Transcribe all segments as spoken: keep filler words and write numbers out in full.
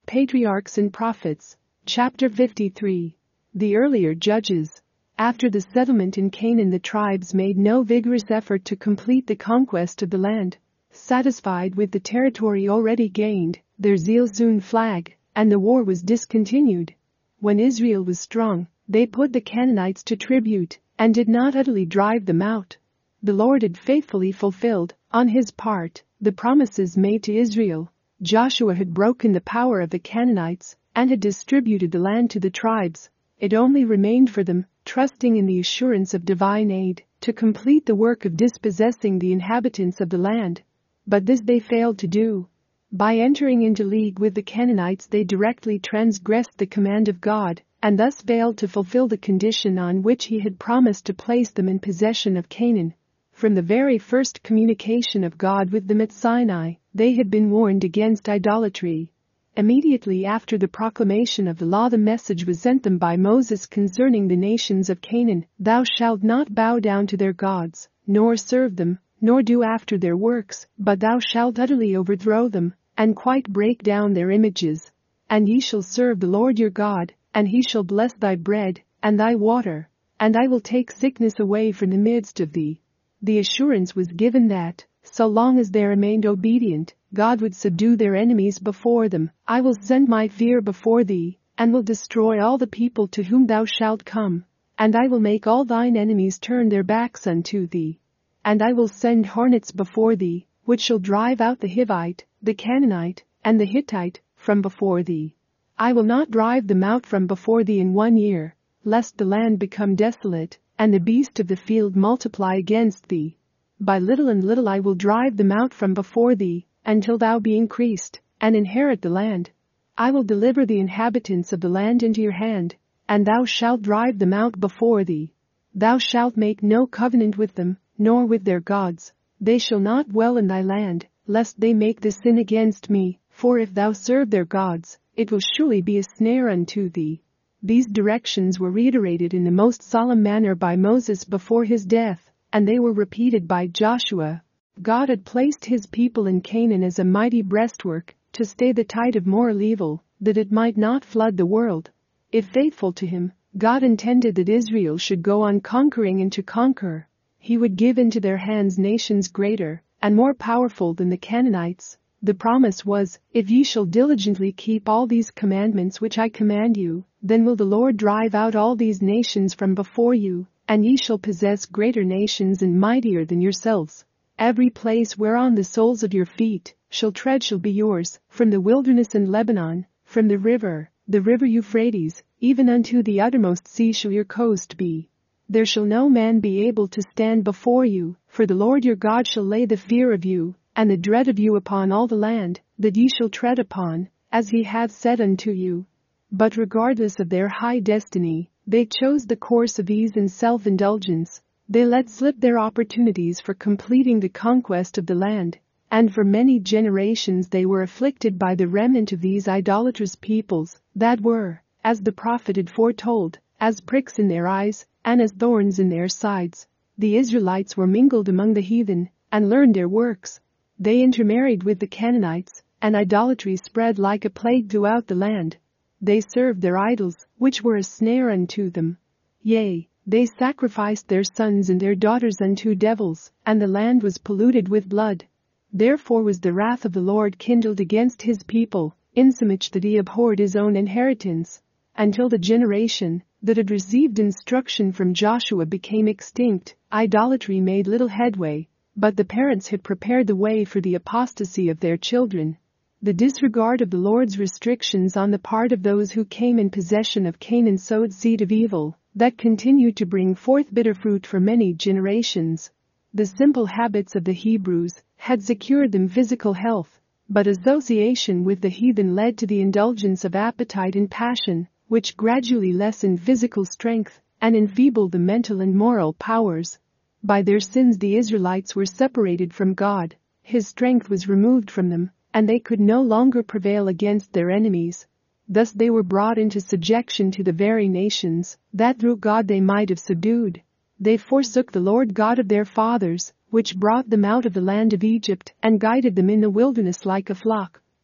Patriarchs and Prophets. Chapter fifty-three. The earlier judges. After the settlement in Canaan, the tribes made no vigorous effort to complete the conquest of the land. Satisfied with the territory already gained, their zeal soon flagged, and the war was discontinued. When Israel was strong, they put the Canaanites to tribute and did not utterly drive them out. The Lord had faithfully fulfilled, on his part, the promises made to Israel. Joshua had broken the power of the Canaanites and had distributed the land to the tribes. It only remained for them, trusting in the assurance of divine aid, to complete the work of dispossessing the inhabitants of the land. But this they failed to do. By entering into league with the Canaanites, they directly transgressed the command of God, and thus failed to fulfill the condition on which he had promised to place them in possession of Canaan. From the very first communication of God with them at Sinai, they had been warned against idolatry. Immediately after the proclamation of the law, the message was sent them by Moses concerning the nations of Canaan: "Thou shalt not bow down to their gods, nor serve them, nor do after their works, but thou shalt utterly overthrow them, and quite break down their images. And ye shall serve the Lord your God, and he shall bless thy bread and thy water, and I will take sickness away from the midst of thee." The assurance was given that, so long as they remained obedient, God would subdue their enemies before them. "I will send my fear before thee, and will destroy all the people to whom thou shalt come, and I will make all thine enemies turn their backs unto thee. And I will send hornets before thee, which shall drive out the Hivite, the Canaanite, and the Hittite from before thee. I will not drive them out from before thee in one year, lest the land become desolate, and the beast of the field multiply against thee. By little and little I will drive them out from before thee, until thou be increased, and inherit the land. I will deliver the inhabitants of the land into your hand, and thou shalt drive them out before thee. Thou shalt make no covenant with them, nor with their gods. They shall not dwell in thy land, lest they make the sin against me, for if thou serve their gods, it will surely be a snare unto thee." These directions were reiterated in the most solemn manner by Moses before his death, and they were repeated by Joshua. God had placed his people in Canaan as a mighty breastwork to stay the tide of moral evil, that it might not flood the world. If faithful to him, God intended that Israel should go on conquering and to conquer. He would give into their hands nations greater and more powerful than the Canaanites. The promise was, "If ye shall diligently keep all these commandments which I command you, then will the Lord drive out all these nations from before you, and ye shall possess greater nations and mightier than yourselves. Every place whereon the soles of your feet shall tread shall be yours, from the wilderness and Lebanon, from the river, the river Euphrates, even unto the uttermost sea shall your coast be. There shall no man be able to stand before you, for the Lord your God shall lay the fear of you and the dread of you upon all the land that ye shall tread upon, as he hath said unto you." But regardless of their high destiny, they chose the course of ease and self-indulgence. They let slip their opportunities for completing the conquest of the land, and for many generations they were afflicted by the remnant of these idolatrous peoples, that were, as the prophet had foretold, as pricks in their eyes and as thorns in their sides. The Israelites were mingled among the heathen and learned their works. They intermarried with the Canaanites, and idolatry spread like a plague throughout the land. They served their idols, which were a snare unto them. Yea, they sacrificed their sons and their daughters unto devils, and the land was polluted with blood. Therefore was the wrath of the Lord kindled against his people, insomuch that he abhorred his own inheritance, until the generation that had received instruction from Joshua became extinct. Idolatry made little headway, but the parents had prepared the way for the apostasy of their children. The disregard of the Lord's restrictions on the part of those who came in possession of Canaan sowed seed of evil that continued to bring forth bitter fruit for many generations. The simple habits of the Hebrews had secured them physical health, but association with the heathen led to the indulgence of appetite and passion, which gradually lessened physical strength and enfeebled the mental and moral powers. By their sins the Israelites were separated from God, his strength was removed from them, and they could no longer prevail against their enemies. Thus they were brought into subjection to the very nations that through God they might have subdued. They forsook the Lord God of their fathers, which brought them out of the land of Egypt and guided them in the wilderness like a flock.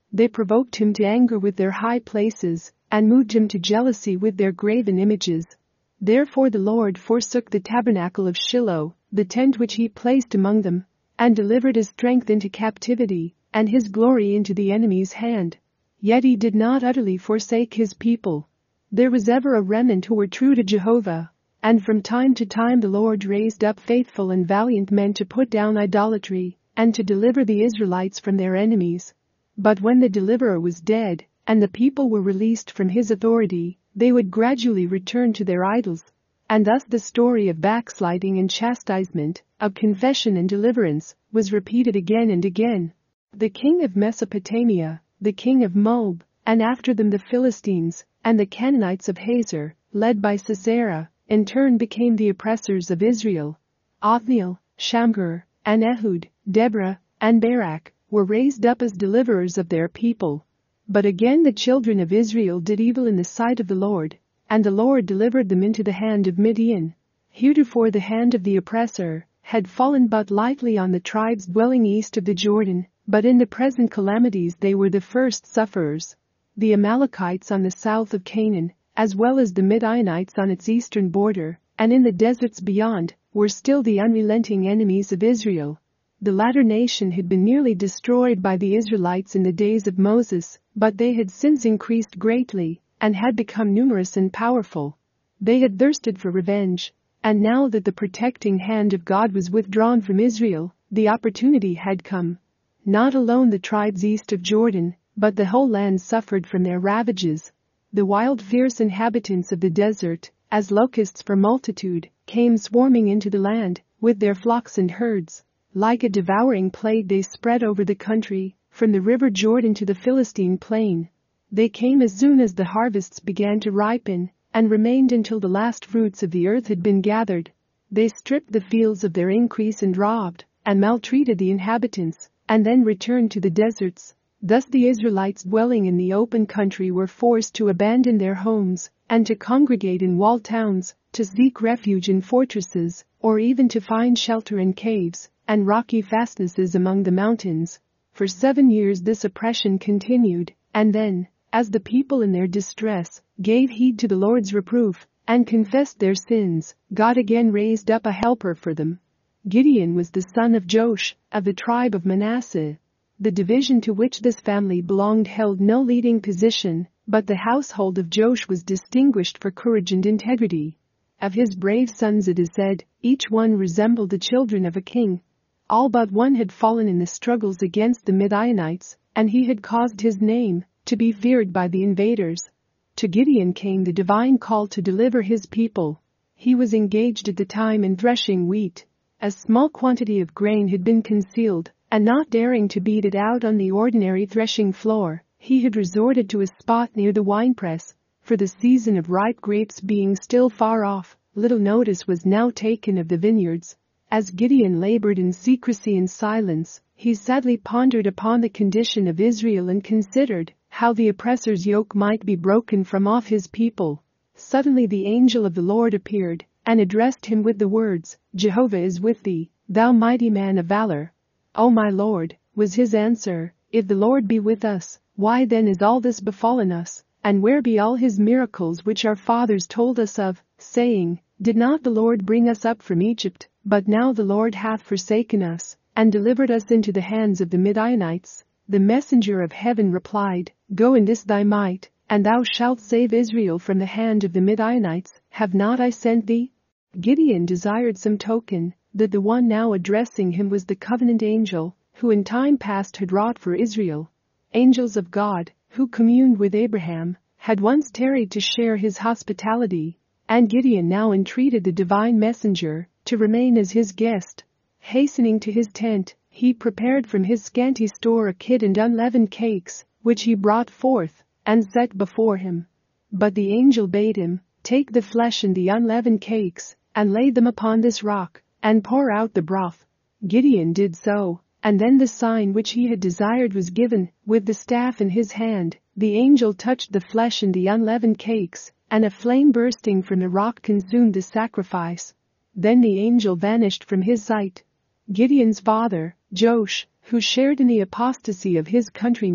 They provoked him to anger with their high places and moved him to jealousy with their graven images. Therefore the Lord forsook the tabernacle of Shiloh, the tent which he placed among them, and delivered his strength into captivity and his glory into the enemy's hand. Yet he did not utterly forsake his people. There was ever a remnant who were true to Jehovah, and from time to time the Lord raised up faithful and valiant men to put down idolatry and to deliver the Israelites from their enemies. But when the deliverer was dead and the people were released from his authority, they would gradually return to their idols. And thus the story of backsliding and chastisement, of confession and deliverance, was repeated again and again. The king of Mesopotamia, the king of Moab, and after them the Philistines, and the Canaanites of Hazor, led by Sisera, in turn became the oppressors of Israel. Othniel, Shamgar, and Ehud, Deborah, and Barak were raised up as deliverers of their people. But again the children of Israel did evil in the sight of the Lord, and the Lord delivered them into the hand of Midian. Heretofore the hand of the oppressor had fallen but lightly on the tribes dwelling east of the Jordan, but in the present calamities they were the first sufferers. The Amalekites on the south of Canaan, as well as the Midianites on its eastern border, and in the deserts beyond, were still the unrelenting enemies of Israel. The latter nation had been nearly destroyed by the Israelites in the days of Moses, but they had since increased greatly and had become numerous and powerful. They had thirsted for revenge, and now that the protecting hand of God was withdrawn from Israel, the opportunity had come. Not alone the tribes east of Jordan, but the whole land suffered from their ravages. The wild, fierce inhabitants of the desert, as locusts for multitude, came swarming into the land with their flocks and herds. Like a devouring plague they spread over the country, from the river Jordan to the Philistine plain. They came as soon as the harvests began to ripen, and remained until the last fruits of the earth had been gathered. They stripped the fields of their increase and robbed and maltreated the inhabitants, and then returned to the deserts. Thus the Israelites dwelling in the open country were forced to abandon their homes and to congregate in walled towns, to seek refuge in fortresses, or even to find shelter in caves and rocky fastnesses among the mountains. For seven years this oppression continued, and then, as the people in their distress gave heed to the Lord's reproof and confessed their sins, God again raised up a helper for them. Gideon was the son of Joash, of the tribe of Manasseh. The division to which this family belonged held no leading position, but the household of Joash was distinguished for courage and integrity. Of his brave sons it is said, each one resembled the children of a king. All but one had fallen in the struggles against the Midianites, and he had caused his name to be feared by the invaders. To Gideon came the divine call to deliver his people. He was engaged at the time in threshing wheat. A small quantity of grain had been concealed, and not daring to beat it out on the ordinary threshing floor, he had resorted to a spot near the winepress. For the season of ripe grapes being still far off, little notice was now taken of the vineyards. As Gideon labored in secrecy and silence, he sadly pondered upon the condition of Israel and considered how the oppressor's yoke might be broken from off his people. Suddenly the angel of the Lord appeared and addressed him with the words, "Jehovah is with thee, thou mighty man of valor." "O my Lord," was his answer, "if the Lord be with us, why then is all this befallen us? And where be all his miracles which our fathers told us of, saying, Did not the Lord bring us up from Egypt? But now the Lord hath forsaken us, and delivered us into the hands of the Midianites." The messenger of heaven replied, "Go in this thy might, and thou shalt save Israel from the hand of the Midianites. Have not I sent thee?" Gideon desired some token that the one now addressing him was the covenant angel, who in time past had wrought for Israel. Angels of God, who communed with Abraham, had once tarried to share his hospitality, and Gideon now entreated the divine messenger to remain as his guest. Hastening to his tent, he prepared from his scanty store a kid and unleavened cakes, which he brought forth and set before him. But the angel bade him, "Take the flesh and the unleavened cakes, and lay them upon this rock, and pour out the broth." Gideon did so, and then the sign which he had desired was given. With the staff in his hand, the angel touched the flesh and the unleavened cakes, and a flame bursting from the rock consumed the sacrifice. Then the angel vanished from his sight. Gideon's father, Joash, who shared in the apostasy of his countrymen,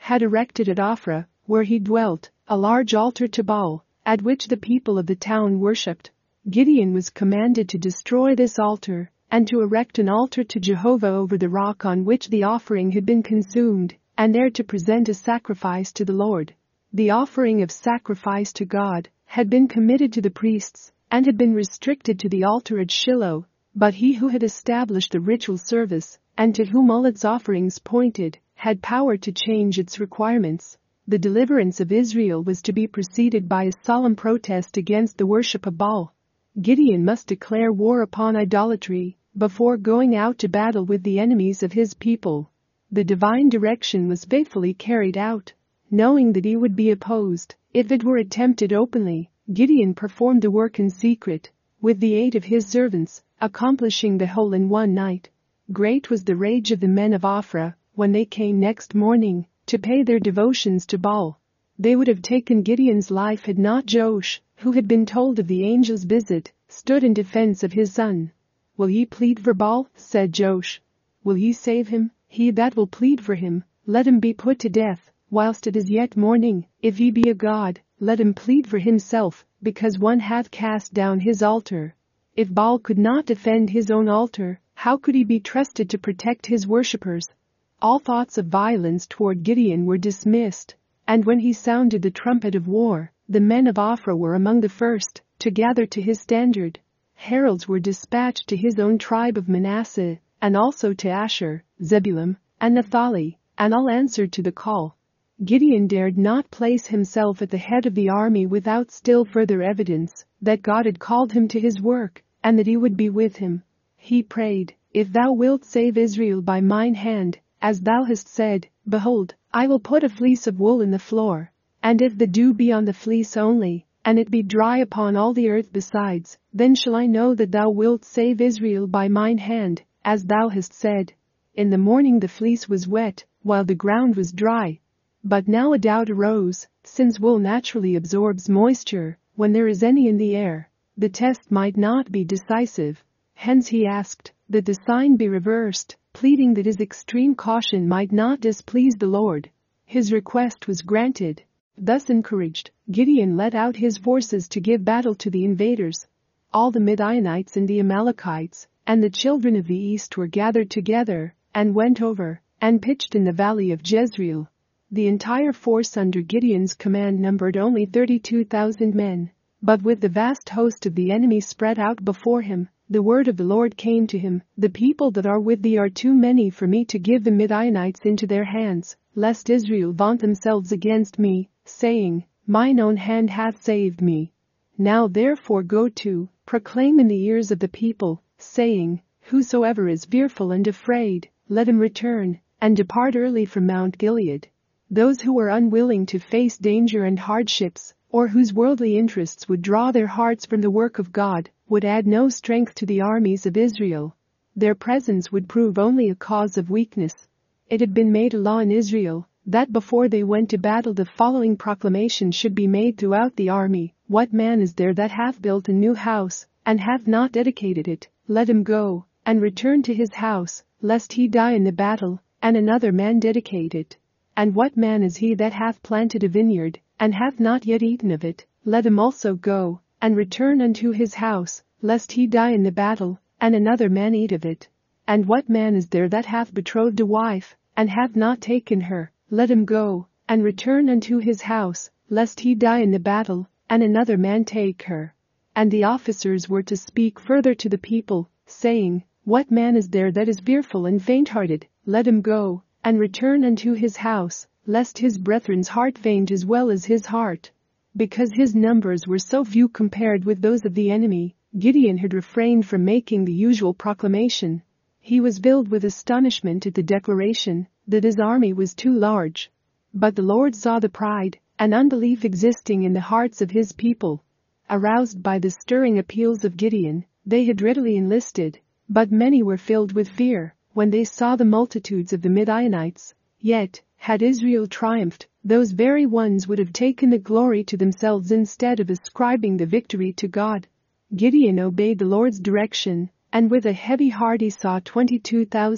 had erected at Ophrah, where he dwelt, a large altar to Baal, at which the people of the town worshipped. Gideon was commanded to destroy this altar and to erect an altar to Jehovah over the rock on which the offering had been consumed, and there to present a sacrifice to the Lord. The offering of sacrifice to God had been committed to the priests and had been restricted to the altar at Shiloh, but he who had established the ritual service, and to whom all its offerings pointed, had power to change its requirements. The deliverance of Israel was to be preceded by a solemn protest against the worship of Baal. Gideon must declare war upon idolatry before going out to battle with the enemies of his people. The divine direction was faithfully carried out. Knowing that he would be opposed if it were attempted openly, Gideon performed the work in secret, with the aid of his servants, accomplishing the whole in one night. Great was the rage of the men of Ophrah when they came next morning to pay their devotions to Baal. They would have taken Gideon's life had not Joash, who had been told of the angel's visit, stood in defense of his son. "Will ye plead for Baal?" said Joash. "Will ye save him? He that will plead for him, let him be put to death, whilst it is yet morning. If he be a god, let him plead for himself, because one hath cast down his altar." If Baal could not defend his own altar, how could he be trusted to protect his worshippers? All thoughts of violence toward Gideon were dismissed, and when he sounded the trumpet of war, the men of Ophrah were among the first to gather to his standard. Heralds were dispatched to his own tribe of Manasseh, and also to Asher, Zebulun, and Naphtali, and all answered to the call. Gideon dared not place himself at the head of the army without still further evidence that God had called him to his work, and that he would be with him. He prayed, "If thou wilt save Israel by mine hand, as thou hast said, behold, I will put a fleece of wool in the floor, and if the dew be on the fleece only, and it be dry upon all the earth besides, then shall I know that thou wilt save Israel by mine hand, as thou hast said." In the morning the fleece was wet, while the ground was dry. But now a doubt arose, since wool naturally absorbs moisture when there is any in the air. The test might not be decisive. Hence he asked that the sign be reversed, pleading that his extreme caution might not displease the Lord. His request was granted. Thus encouraged, Gideon led out his forces to give battle to the invaders. All the Midianites and the Amalekites and the children of the east were gathered together and went over and pitched in the valley of Jezreel. The entire force under Gideon's command numbered only thirty-two thousand men, but with the vast host of the enemy spread out before him, the word of the Lord came to him, "The people that are with thee are too many for me to give the Midianites into their hands, lest Israel vaunt themselves against me, saying, Mine own hand hath saved me. Now therefore go to, proclaim in the ears of the people, saying, Whosoever is fearful and afraid, let him return, and depart early from Mount Gilead." Those who were unwilling to face danger and hardships, or whose worldly interests would draw their hearts from the work of God, would add no strength to the armies of Israel. Their presence would prove only a cause of weakness. It had been made a law in Israel that before they went to battle the following proclamation should be made throughout the army: "What man is there that hath built a new house, and hath not dedicated it? Let him go, and return to his house, lest he die in the battle, and another man dedicate it. And what man is he that hath planted a vineyard, and hath not yet eaten of it? Let him also go, and return unto his house, lest he die in the battle, and another man eat of it. And what man is there that hath betrothed a wife, and hath not taken her? Let him go, and return unto his house, lest he die in the battle, and another man take her." And the officers were to speak further to the people, saying, "What man is there that is fearful and faint-hearted? Let him go, and return unto his house, lest his brethren's heart faint as well as his heart." Because his numbers were so few compared with those of the enemy, Gideon had refrained from making the usual proclamation. He was filled with astonishment at the declaration that his army was too large. But the Lord saw the pride and unbelief existing in the hearts of his people. Aroused by the stirring appeals of Gideon, they had readily enlisted, but many were filled with fear when they saw the multitudes of the Midianites. Yet, had Israel triumphed, those very ones would have taken the glory to themselves instead of ascribing the victory to God. Gideon obeyed the Lord's direction, and with a heavy heart he saw twenty-two thousand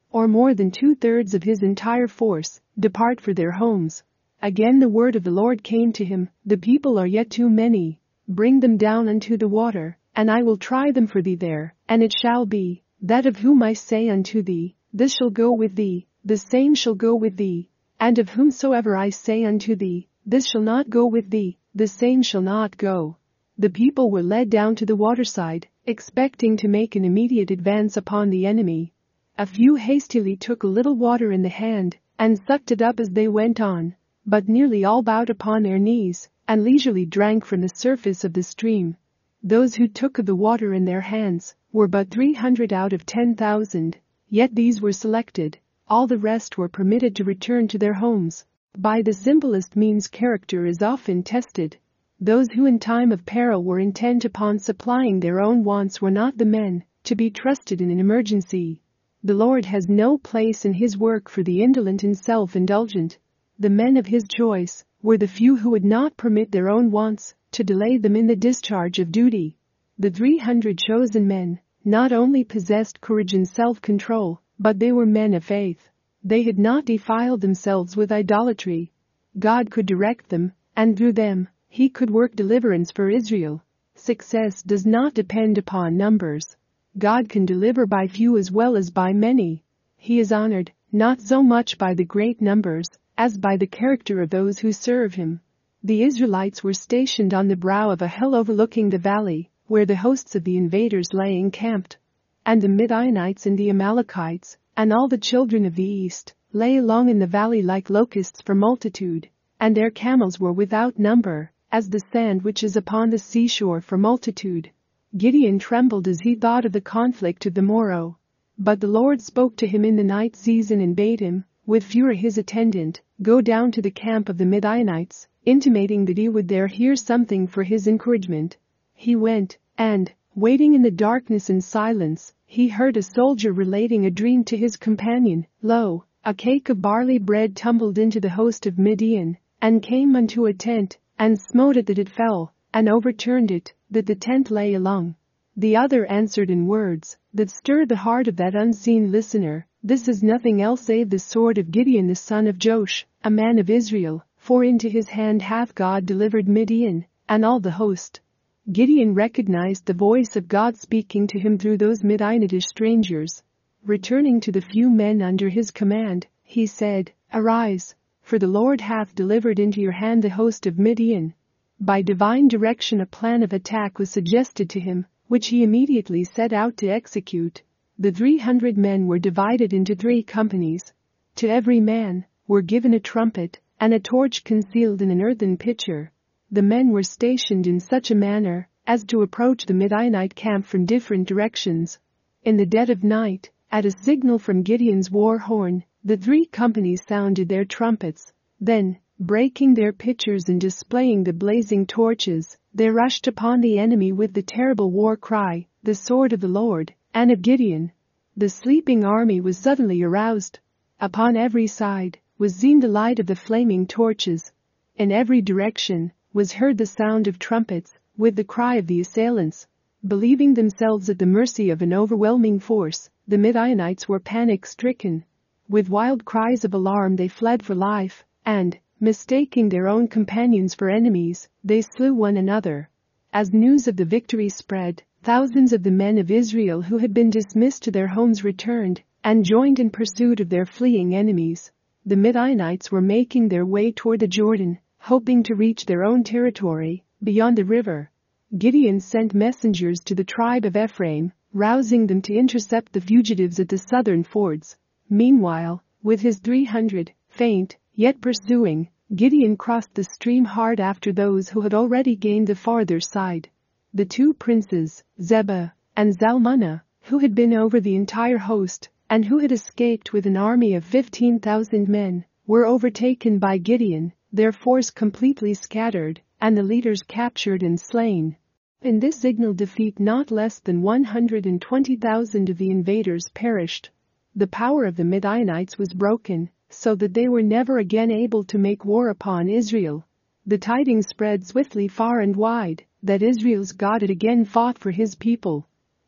or more than two-thirds of his entire force, depart for their homes. Again the word of the Lord came to him, the people are yet too many. Bring them down unto the water, and I will try them for thee there. And it shall be, that of whom I say unto thee, this shall go with thee, the same shall go with thee. And of whomsoever I say unto thee, this shall not go with thee, the same shall not go. The people were led down to the waterside, expecting to make an immediate advance upon the enemy. A few hastily took a little water in the hand, and sucked it up as they went on, but nearly all bowed upon their knees, and leisurely drank from the surface of the stream. Those who took of the water in their hands were but three hundred out of ten thousand, yet these were selected. All the rest were permitted to return to their homes. By the simplest means character is often tested. Those who in time of peril were intent upon supplying their own wants were not the men to be trusted in an emergency. The Lord has no place in his work for the indolent and self-indulgent. The men of his choice were the few who would not permit their own wants to delay them in the discharge of duty. The three hundred chosen men not only possessed courage and self-control, but they were men of faith. They had not defiled themselves with idolatry. God could direct them, and through them, he could work deliverance for Israel. Success does not depend upon numbers. God can deliver by few as well as by many. He is honored, not so much by the great numbers, as by the character of those who serve him. The Israelites were stationed on the brow of a hill overlooking the valley, where the hosts of the invaders lay encamped. And the Midianites and the Amalekites, and all the children of the east, lay along in the valley like locusts for multitude, and their camels were without number, as the sand which is upon the seashore for multitude. Gideon trembled as he thought of the conflict of the morrow. But the Lord spoke to him in the night season and bade him, with Phurah his attendant, go down to the camp of the Midianites, intimating that he would there hear something for his encouragement. He went, and, waiting in the darkness and silence, he heard a soldier relating a dream to his companion. Lo, a cake of barley bread tumbled into the host of Midian, and came unto a tent, and smote it that it fell, and overturned it, that the tent lay along. The other answered in words that stirred the heart of that unseen listener, this is nothing else save the sword of Gideon the son of Joash, a man of Israel, for into his hand hath God delivered Midian, and all the host. Gideon recognized the voice of God speaking to him through those Midianitish strangers. Returning to the few men under his command, he said, Arise, for the Lord hath delivered into your hand the host of Midian. By divine direction a plan of attack was suggested to him, which he immediately set out to execute. The three hundred men were divided into three companies. To every man were given a trumpet, and a torch concealed in an earthen pitcher. The men were stationed in such a manner as to approach the Midianite camp from different directions. In the dead of night, at a signal from Gideon's war horn, the three companies sounded their trumpets. Then, breaking their pitchers and displaying the blazing torches, they rushed upon the enemy with the terrible war cry, the sword of the Lord, and of Gideon. The sleeping army was suddenly aroused. Upon every side was seen the light of the flaming torches. In every direction was heard the sound of trumpets, with the cry of the assailants. Believing themselves at the mercy of an overwhelming force, the Midianites were panic-stricken. With wild cries of alarm they fled for life, and, mistaking their own companions for enemies, they slew one another. As news of the victory spread, thousands of the men of Israel who had been dismissed to their homes returned, and joined in pursuit of their fleeing enemies. The Midianites were making their way toward the Jordan, hoping to reach their own territory, beyond the river. Gideon sent messengers to the tribe of Ephraim, rousing them to intercept the fugitives at the southern fords. Meanwhile, with his three hundred, faint, yet pursuing, Gideon crossed the stream hard after those who had already gained the farther side. The two princes, Zebah and Zalmunna, who had been over the entire host, and who had escaped with an army of fifteen thousand men, were overtaken by Gideon, their force completely scattered, and the leaders captured and slain. In this signal defeat not less than one hundred twenty thousand of the invaders perished. The power of the Midianites was broken, so that they were never again able to make war upon Israel. The tidings spread swiftly far and wide that Israel's God had again fought for his people.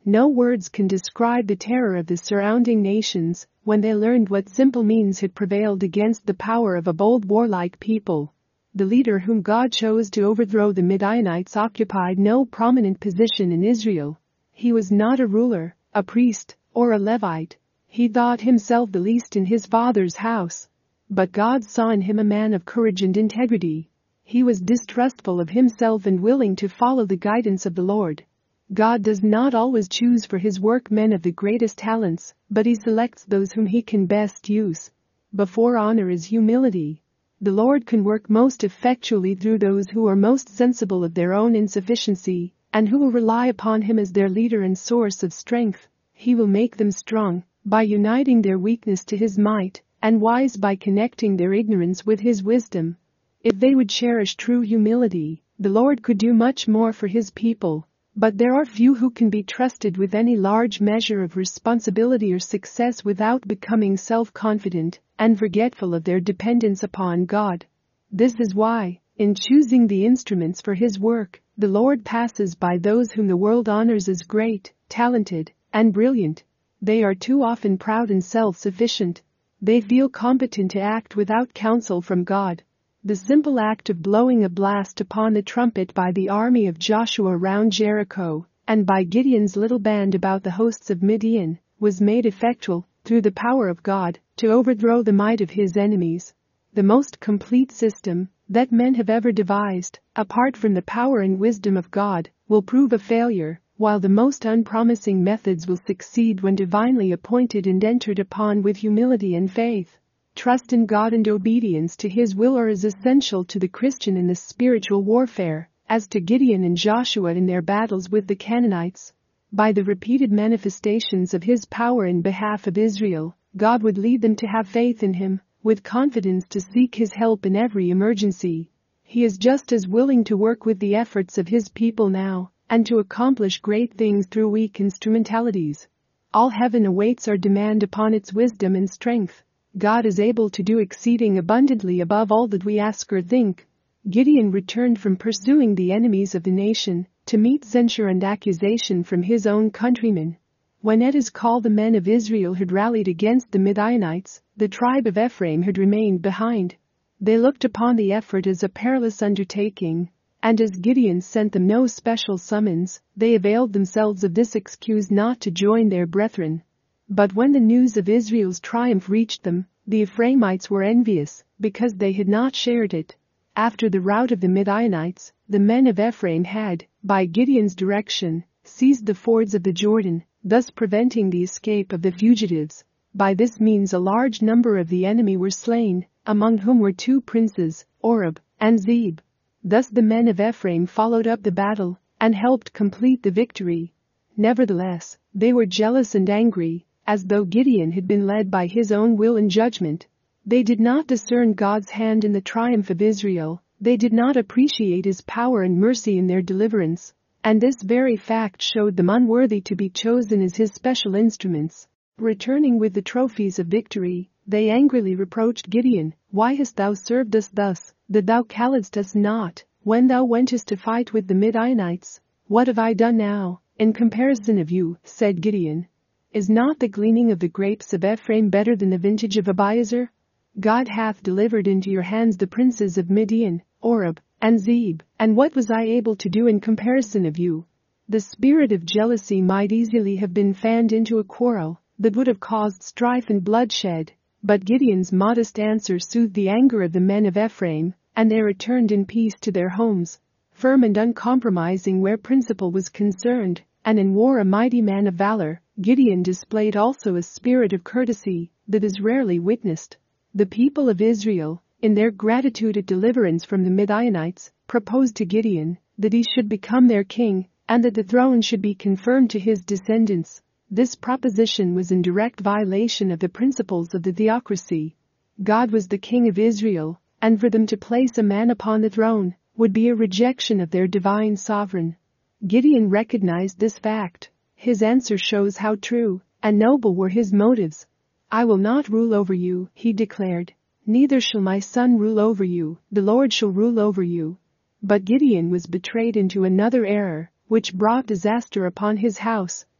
No words can describe the terror of the surrounding nations when they learned what simple means had prevailed against the power of a bold warlike people. The leader whom God chose to overthrow the Midianites occupied no prominent position in Israel. He was not a ruler, a priest, or a Levite. He thought himself the least in his father's house. But God saw in him a man of courage and integrity. He was distrustful of himself and willing to follow the guidance of the Lord. God does not always choose for his work men of the greatest talents, but he selects those whom he can best use. Before honor is humility. The Lord can work most effectually through those who are most sensible of their own insufficiency, and who will rely upon him as their leader and source of strength. He will make them strong by uniting their weakness to his might, and wise by connecting their ignorance with his wisdom. If they would cherish true humility, the Lord could do much more for his people. But there are few who can be trusted with any large measure of responsibility or success without becoming self-confident and forgetful of their dependence upon God. This is why, in choosing the instruments for his work, the Lord passes by those whom the world honors as great, talented, and brilliant. They are too often proud and self-sufficient. They feel competent to act without counsel from God. The simple act of blowing a blast upon the trumpet by the army of Joshua round Jericho, and by Gideon's little band about the hosts of Midian, was made effectual, through the power of God, to overthrow the might of his enemies. The most complete system that men have ever devised, apart from the power and wisdom of God, will prove a failure, while the most unpromising methods will succeed when divinely appointed and entered upon with humility and faith. Trust in God and obedience to his will are as essential to the Christian in the spiritual warfare as to Gideon and Joshua in their battles with the Canaanites. By the repeated manifestations of his power in behalf of Israel, God would lead them to have faith in him, with confidence to seek his help in every emergency. He is just as willing to work with the efforts of his people now, and to accomplish great things through weak instrumentalities. All heaven awaits our demand upon its wisdom and strength. God is able to do exceeding abundantly above all that we ask or think. Gideon returned from pursuing the enemies of the nation to meet censure and accusation from his own countrymen. When at his call the men of Israel had rallied against the Midianites, the tribe of Ephraim had remained behind. They looked upon the effort as a perilous undertaking, and as Gideon sent them no special summons, they availed themselves of this excuse not to join their brethren. But when the news of Israel's triumph reached them, the Ephraimites were envious, because they had not shared it. After the rout of the Midianites, the men of Ephraim had, by Gideon's direction, seized the fords of the Jordan, thus preventing the escape of the fugitives. By this means a large number of the enemy were slain, among whom were two princes, Oreb and Zeb. Thus the men of Ephraim followed up the battle, and helped complete the victory. Nevertheless, they were jealous and angry, as though Gideon had been led by his own will and judgment. They did not discern God's hand in the triumph of Israel, they did not appreciate his power and mercy in their deliverance, and this very fact showed them unworthy to be chosen as his special instruments. Returning with the trophies of victory, they angrily reproached Gideon, "Why hast thou served us thus, that thou calledst us not, when thou wentest to fight with the Midianites? What have I done now, in comparison of you?" said Gideon. "Is not the gleaning of the grapes of Ephraim better than the vintage of Abiezer? God hath delivered into your hands the princes of Midian, Oreb, and Zeb, and what was I able to do in comparison of you?" The spirit of jealousy might easily have been fanned into a quarrel that would have caused strife and bloodshed, but Gideon's modest answer soothed the anger of the men of Ephraim, and they returned in peace to their homes. Firm and uncompromising where principle was concerned, and in war a mighty man of valor, Gideon displayed also a spirit of courtesy that is rarely witnessed. The people of Israel, in their gratitude at deliverance from the Midianites, proposed to Gideon that he should become their king, and that the throne should be confirmed to his descendants. This proposition was in direct violation of the principles of the theocracy. God was the king of Israel, and for them to place a man upon the throne would be a rejection of their divine sovereign. Gideon recognized this fact. His answer shows how true and noble were his motives. "I will not rule over you," he declared. "Neither shall my son rule over you, the Lord shall rule over you." But Gideon was betrayed into another error, which brought disaster upon his house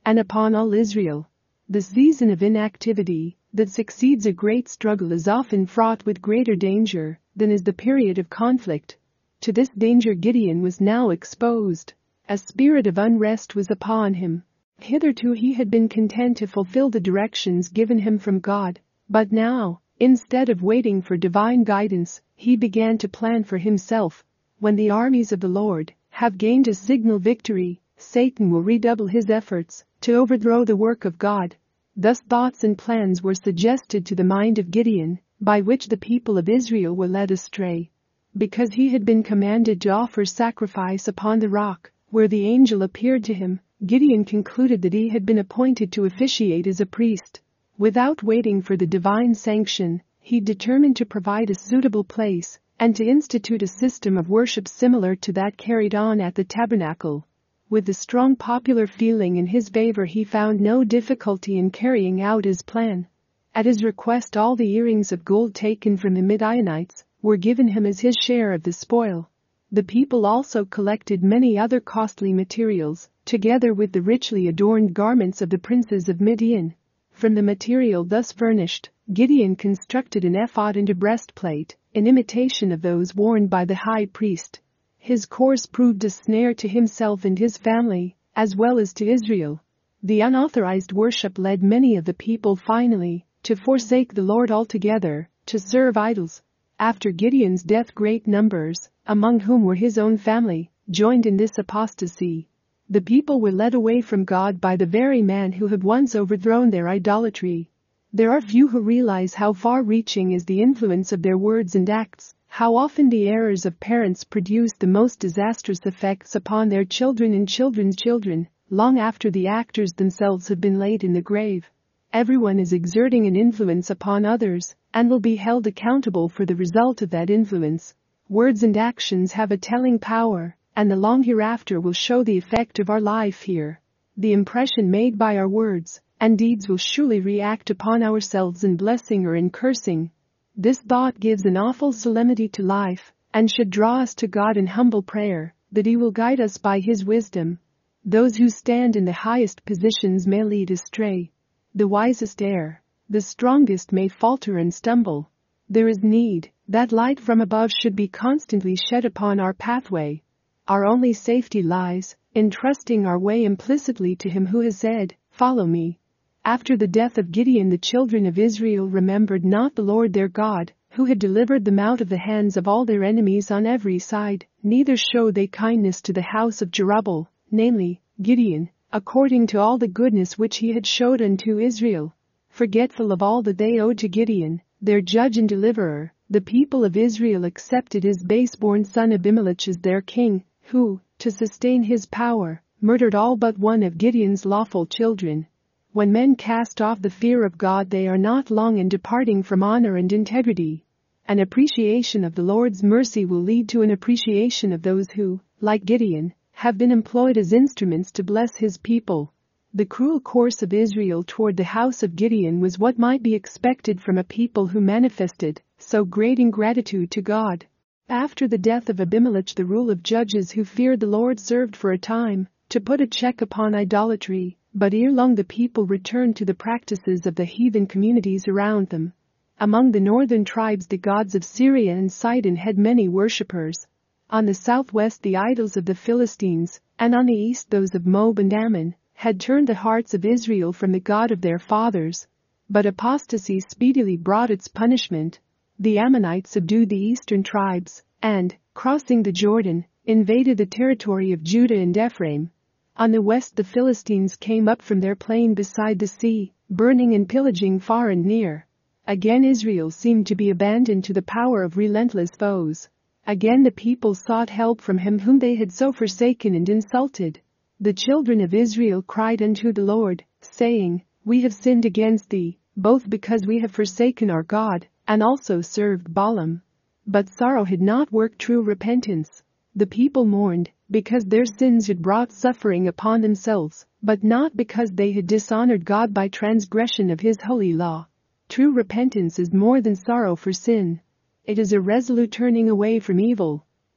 and upon all Israel. The season of inactivity that succeeds a great struggle is often fraught with greater danger than is the period of conflict. To this danger Gideon was now exposed. A spirit of unrest was upon him. Hitherto he had been content to fulfill the directions given him from God, but now, instead of waiting for divine guidance, he began to plan for himself. When the armies of the Lord have gained a signal victory, Satan will redouble his efforts to overthrow the work of God. Thus thoughts and plans were suggested to the mind of Gideon, by which the people of Israel were led astray. Because he had been commanded to offer sacrifice upon the rock, where the angel appeared to him, Gideon concluded that he had been appointed to officiate as a priest. Without waiting for the divine sanction, he determined to provide a suitable place and to institute a system of worship similar to that carried on at the tabernacle. With the strong popular feeling in his favor, he found no difficulty in carrying out his plan. At his request, all the earrings of gold taken from the Midianites were given him as his share of the spoil. The people also collected many other costly materials, together with the richly adorned garments of the princes of Midian. From the material thus furnished, Gideon constructed an ephod and a breastplate, in imitation of those worn by the high priest. His course proved a snare to himself and his family, as well as to Israel. The unauthorized worship led many of the people finally to forsake the Lord altogether, to serve idols. After Gideon's death, great numbers, among whom were his own family, joined in this apostasy. The people were led away from God by the very man who had once overthrown their idolatry. There are few who realize how far-reaching is the influence of their words and acts, how often the errors of parents produce the most disastrous effects upon their children and children's children, long after the actors themselves have been laid in the grave. Everyone is exerting an influence upon others, and will be held accountable for the result of that influence. Words and actions have a telling power, and the long hereafter will show the effect of our life here. The impression made by our words and deeds will surely react upon ourselves in blessing or in cursing. This thought gives an awful solemnity to life, and should draw us to God in humble prayer, that He will guide us by His wisdom. Those who stand in the highest positions may lead astray. The wisest err. The strongest may falter and stumble. There is need that light from above should be constantly shed upon our pathway. Our only safety lies in trusting our way implicitly to Him who has said, "Follow me." After the death of Gideon, the children of Israel remembered not the Lord their God, who had delivered them out of the hands of all their enemies on every side, neither showed they kindness to the house of Jerubbaal, namely, Gideon, according to all the goodness which he had showed unto Israel. Forgetful of all that they owed to Gideon, their judge and deliverer, the people of Israel accepted his base-born son Abimelech as their king, who, to sustain his power, murdered all but one of Gideon's lawful children. When men cast off the fear of God, they are not long in departing from honor and integrity. An appreciation of the Lord's mercy will lead to an appreciation of those who, like Gideon, have been employed as instruments to bless his people. The cruel course of Israel toward the house of Gideon was what might be expected from a people who manifested so great ingratitude to God. After the death of Abimelech, the rule of judges who feared the Lord served for a time to put a check upon idolatry, but ere long the people returned to the practices of the heathen communities around them. Among the northern tribes, the gods of Syria and Sidon had many worshippers. On the southwest, the idols of the Philistines, and on the east those of Moab and Ammon, had turned the hearts of Israel from the God of their fathers. But apostasy speedily brought its punishment. The Ammonites subdued the eastern tribes, and, crossing the Jordan, invaded the territory of Judah and Ephraim. On the west, the Philistines came up from their plain beside the sea, burning and pillaging far and near. Again Israel seemed to be abandoned to the power of relentless foes. Again the people sought help from him whom they had so forsaken and insulted. The children of Israel cried unto the Lord, saying, "We have sinned against thee, both because we have forsaken our God, and also served Balaam." But sorrow had not worked true repentance. The people mourned, because their sins had brought suffering upon themselves, but not because they had dishonored God by transgression of His holy law. True repentance is more than sorrow for sin. It is a resolute turning away from evil.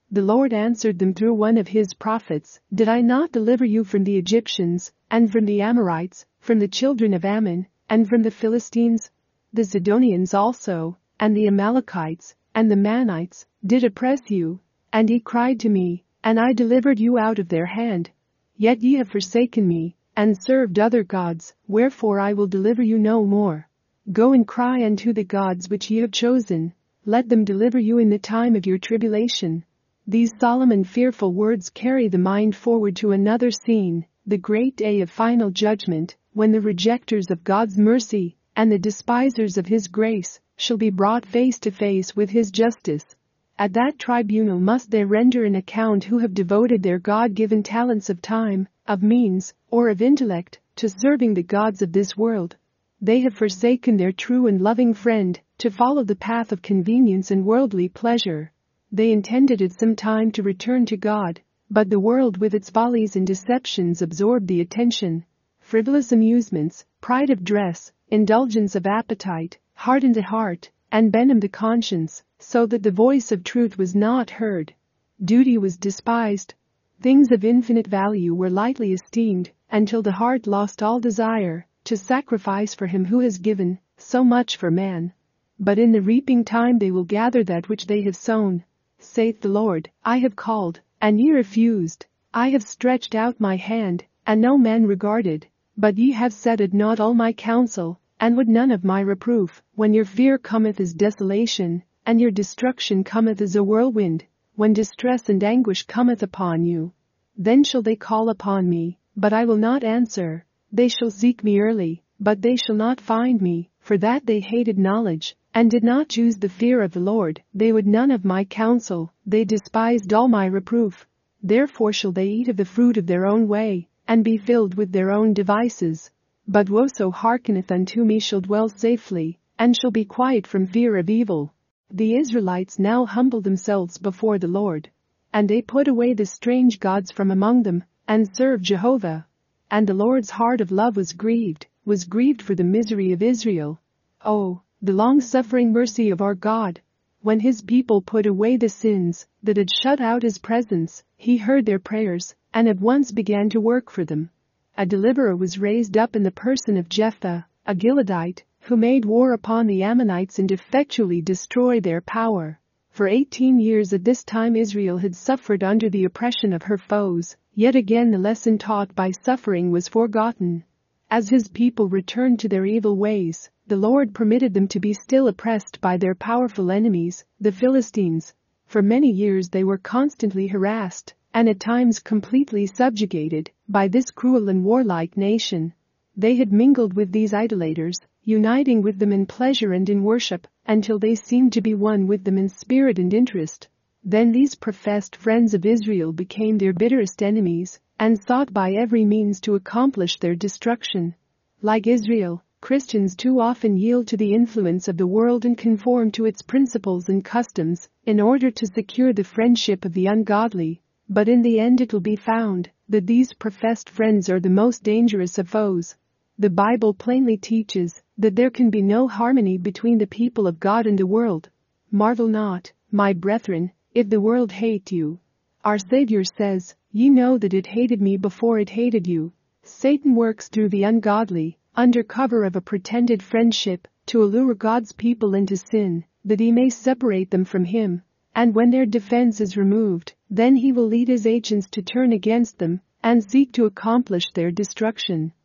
The Lord answered them through one of his prophets, "Did I not deliver you from the Egyptians, and from the Amorites, from the children of Ammon, and from the Philistines? The Zidonians also, and the Amalekites, and the Manites, did oppress you, and ye cried to me, and I delivered you out of their hand. Yet ye have forsaken me, and served other gods, wherefore I will deliver you no more. Go and cry unto the gods which ye have chosen, let them deliver you in the time of your tribulation." These solemn and fearful words carry the mind forward to another scene, the great day of final judgment, when the rejectors of God's mercy and the despisers of his grace shall be brought face to face with his justice. At that tribunal must they render an account who have devoted their God-given talents of time, of means, or of intellect, to serving the gods of this world. They have forsaken their true and loving friend, to follow the path of convenience and worldly pleasure. They intended at some time to return to God, but the world with its follies and deceptions absorbed the attention. Frivolous amusements, pride of dress, indulgence of appetite, hardened the heart, and benumbed the conscience, so that the voice of truth was not heard. Duty was despised. Things of infinite value were lightly esteemed, until the heart lost all desire to sacrifice for him who has given so much for man. But in the reaping time they will gather that which they have sown. Saith the Lord, I have called, and ye refused. I have stretched out my hand, and no man regarded. But ye have set at naught all my counsel, and would none of my reproof. When your fear cometh as desolation, and your destruction cometh as a whirlwind, when distress and anguish cometh upon you, then shall they call upon me, but I will not answer. They shall seek me early, but they shall not find me, for that they hated knowledge, and did not choose the fear of the Lord. They would none of my counsel, they despised all my reproof. Therefore shall they eat of the fruit of their own way, and be filled with their own devices. But whoso hearkeneth unto me shall dwell safely, and shall be quiet from fear of evil. The Israelites now humbled themselves before the Lord, and they put away the strange gods from among them, and served Jehovah. And the Lord's heart of love was grieved, was grieved for the misery of Israel. Oh, the long-suffering mercy of our God! When his people put away the sins that had shut out his presence, he heard their prayers, and at once began to work for them. A deliverer was raised up in the person of Jephthah, a Gileadite, who made war upon the Ammonites and effectually destroyed their power. For eighteen years at this time Israel had suffered under the oppression of her foes, yet again the lesson taught by suffering was forgotten. As his people returned to their evil ways, the Lord permitted them to be still oppressed by their powerful enemies, the Philistines. For many years they were constantly harassed, and at times completely subjugated, by this cruel and warlike nation. They had mingled with these idolaters, uniting with them in pleasure and in worship, until they seemed to be one with them in spirit and interest. Then these professed friends of Israel became their bitterest enemies, and sought by every means to accomplish their destruction. Like Israel, Christians too often yield to the influence of the world and conform to its principles and customs, in order to secure the friendship of the ungodly. But in the end it will be found that these professed friends are the most dangerous of foes. The Bible plainly teaches that there can be no harmony between the people of God and the world. Marvel not, my brethren, if the world hate you. Our Savior says, Ye know that it hated me before it hated you. Satan works through the ungodly, under cover of a pretended friendship, to allure God's people into sin, that he may separate them from him. And when their defense is removed, then he will lead his agents to turn against them, and seek to accomplish their destruction.